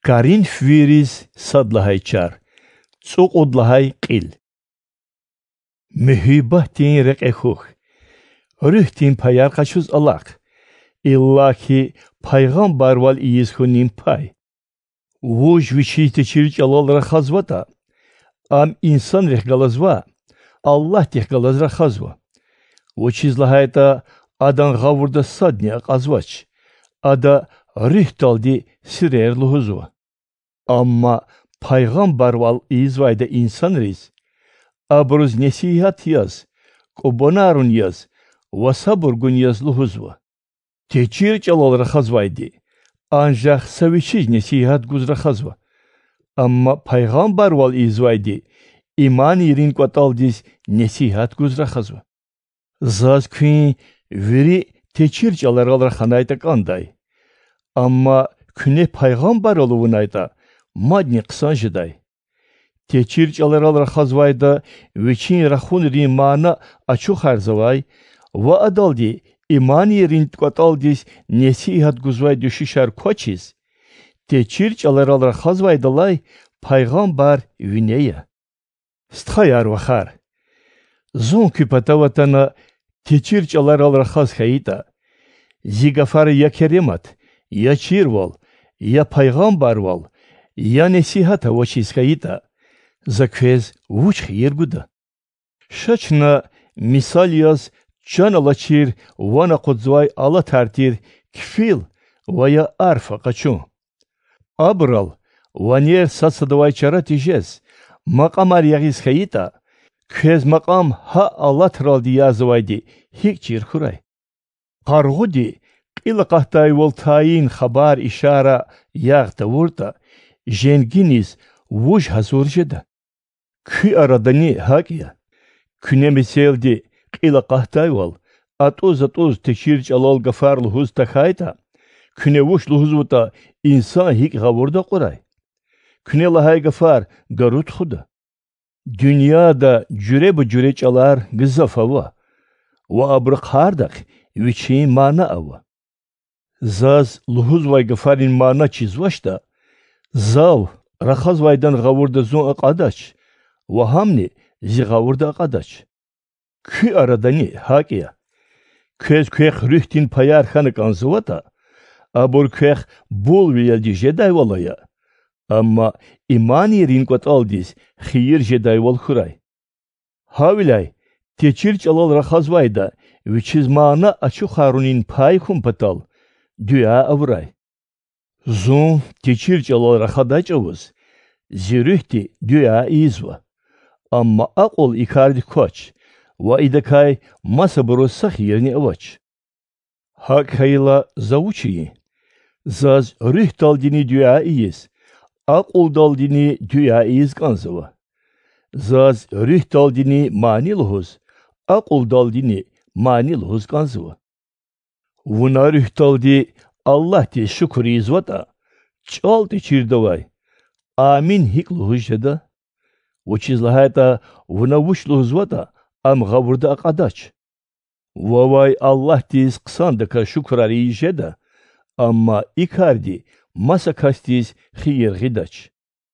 Karin fviriz sadlahay çar, tsuqudlahay qil. Mühibahtin reqehuh, rühtin payar qaçuz alaq, illa ki paygambar val iyizhunin pay. Vuj vichite çiriç alal rakhazvata, am insan rehgalazva, Allah tehgalaz rakhazva. Vuchizlahayta adan gavurda sadnya qazvaç, ada rühtaldi sirer luhuzva. Amma paygambar val iyizvayda insan riz, abruz nesihat yaz, kubonarun yaz, vasaburgun yaz luhuzva. Teçir çalal rakhazvaydi, ancak saviçiz nesihat guz rakhazva. Amma paygambar val iyizvaydi, iman irin kvataldiz nesihat guz rakhazva. Zaz kün veri teçir çalar al rakhanayta kanday. Amma küne paygambar oluvunayta madni qısan jiday. Teçir çalar al rakhazvayda veçin rakhun rimana açu harzavay va adaldi iman yerin kvataldiz nesihat guzvay düşüşer koçiz. Teçir çalar al rakhazvaydalay paygambar vineya. Sthayar vakhar. Zon küpatavatana teçir çalar al rakhaz khayita. Zigafar ya keremat, ya çirval, ya paygambar val, ya nesihata voçiz khayita. Zakvez vuç yerguda. Şaçna misal yaz can alaçir vana kudzvay ala tartir kfil vaya arfa kaçun. Abral vanier satsadavay çara tijez. Maqamar yagiz khayita. Kvez maqam ha Allah traldi yazvaydi hik çir kuray. Qargudi qila qahtay vol tayin khabar işara yağta vurta jenginiz vuj hazur jeda. Kü aradani hakiya. Küne meseldi qila qahtay vol atuz teşir çalal gafar luhuz takhayta. Küne vuj luhuzvuta insan hik gavurda quray. Küne lahay gafar garut khuda. Dünyada cüre bu cüre çalar gızaf ava. Wa abrık hardak viçin mana ava. Zaz luhuz vay gafarin mana çizvaşta. Zav rakhaz vaydan gavurda zon aqadaç. Wa hamni zi gavurda aqadaç. Kü aradani hakiya. Köz kök rühtin payar khanık anzuvata. Abur kök bol viyeldi jeday valaya. Amma iman yerin kvataldiz khiyir jeday val khuray. Havilay teçir çalal rakhazvayda viçiz mana açu harunin pay kumpatal düya avray. Zon teçir çalal rakhadaç avuz zirühti düya izva. Amma aqol ikardi koç va idakay masa burosa khiyirni avaç. Hak hayla zavuçiyi. Zaz rühtaldini düya iyiz. Aqol daldini düya iyiz kanzava. Zaz rüh daldini mani luhuz. Aqol daldini mani luhuz kanzava. Vuna rüh daldi Allah te şükür izvata. Çal te çirdavay. Amin hik luhuz jeda. Vuçizlahayta vuna vuç luhuzvata. Am gavurda aqadaç. Vavay Allah tiz qısandaka şükrari jeda. Amma ikardi masa kastiz khiyir gidaç.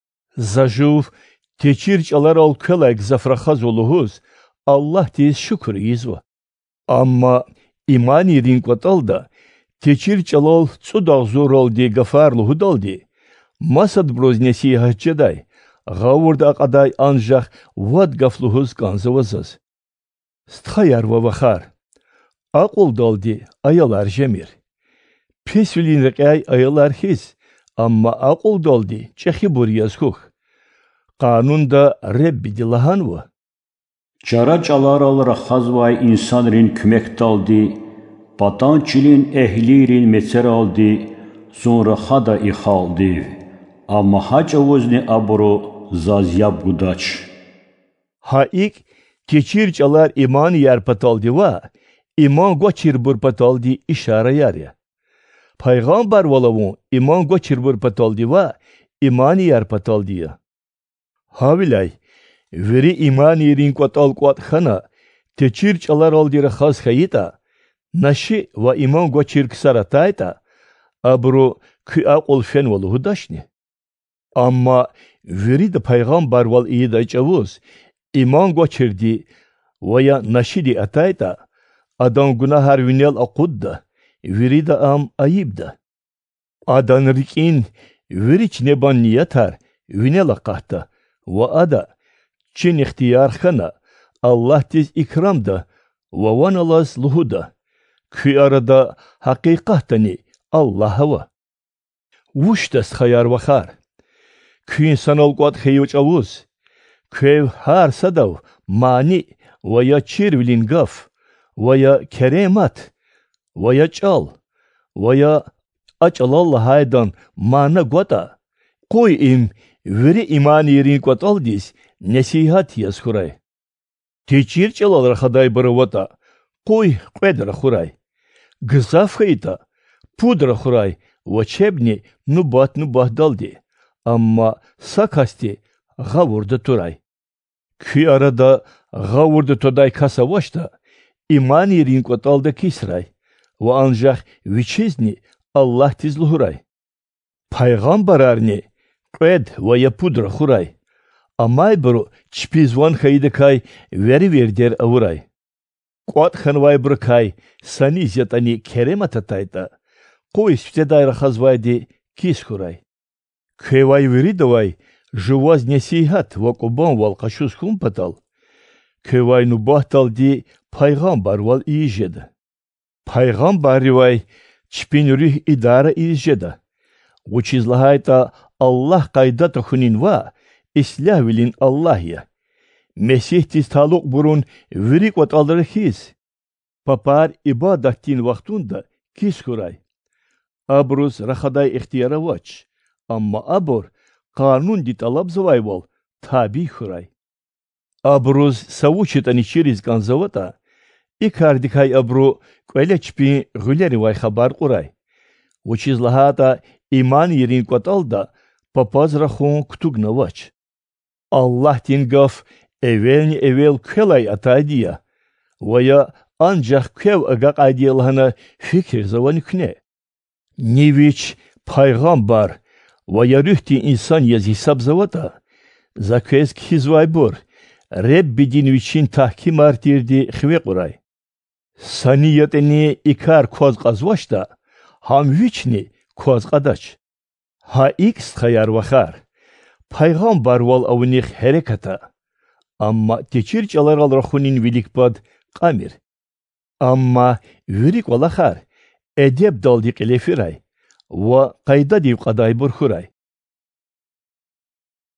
Zajuv teçir çalar al kılayk zafrakhaz oluhuz. Allah tiz şükür izva. Amma iman yerin kvatalda teçir çalal tsudağ zor oldi gafarlı hudaldi. Masad broz nesihat ceday. Gavurda aqaday anjaq vad gafluhuz kanzavazaz. Sthayar va vakhar. Aqol daldi ayalar jemir. Pesvilin reqay ayalar his. Amma aqol daldi çehi buriyaz huk. Kanunda Rebbi dilahan va. Çara çalar al rakhazvay insanrin kümek daldi. Patançilin ehlirin meser aldi. Sonra hada ikhaldi. Amma haç avuzni abro zazyab gudaç. Haik teçir çalar iman yer pataldi va. İman goçir bur pataldi işare yer ya. Paygamber valavun iman goçir bur pataldi va. İman yer pataldi ya. Havilay veri iman yerin kwatal kwat khana. Teçir çalar aldi rakhaz khayita. Nashi va iman goçir ksaratayta. Abro kü aqol fen valu hudaşni. Amma veri de peygamber val iyi da çavuz iman geçirdi veya naşidi atayda adan günahar vinel akudda veri de am ayıbda. Adan rikin veriç neban niyatar vinel akahta ve ada çin ihtiyar khana Allah tiz ikramda ve vanalas luhuda. Kü arada hakikattani Allah hava. Vuştas khayar vakar. Kü insan olguat khayuç avuz. Köv har sadav mani veya çirvilin gaf veya keremat veya çal veya açal Allah haydan mana gota. Koy im veri iman yerin kot aldis nesihat yazkuray. Teçir çalalar haday baravata. Koy qedra khuray. Gısaf khayta pudra khuray ve çebni nubat daldi. Amma sakasti gavurda turay. Kü arada gavurda today kasa vaşta iman yerin kot alda kisray. Ve ancak viçizni Allah tizluhuray. Peygamber arni qed ve yapudra khuray. Amay bro çpizvan khaydakay veri der avuray. Qot khanvay brkay sani zetani keremat atayta. Qoy sptedayra khazvaydi kis khuray. Kevay veri davay juvaz nesihat ve quban val qashus kum patal. Kevay nu bahtal di peygamber val ijed. Peygamber rivay çpinrih idara ijeda. Uçizlahayta Allah qaydata hunin va islah vilin Allah ya. Mesih tiz taluk burun virik vat alırı his. Papar ibadatin vaktunda kis kuray. Abruz rahaday ihtiyara vaç. Amma abur kanun dit alab zavayval tabi kuray. Abruz savuçetani çiriz ganzavata. İkardikay abru kveleçpi güleri vay habar kuray. Uçizlahata iman yerin kotalda papaz rahun kutugna vaç. Allah tin gaf evvel kelay ataydiya veya ancak kev agak aydiyalhana fikir zavanikne. Niviç peygamber veya rühti insan yaz hesab zavata zakez kizvay bur Rebbi dinviçin tahkim artirdi khve quray. Saniyetini ikar koz qazvaşta ham viçni koz qadaç. Ha x khayar vakar. Peygamber val avnih harekata. Amma teçirçalar al rahunin vilikpad qamir. Amma virik valahar edeb daldik elefiray. Ve qayda div qaday burhuray.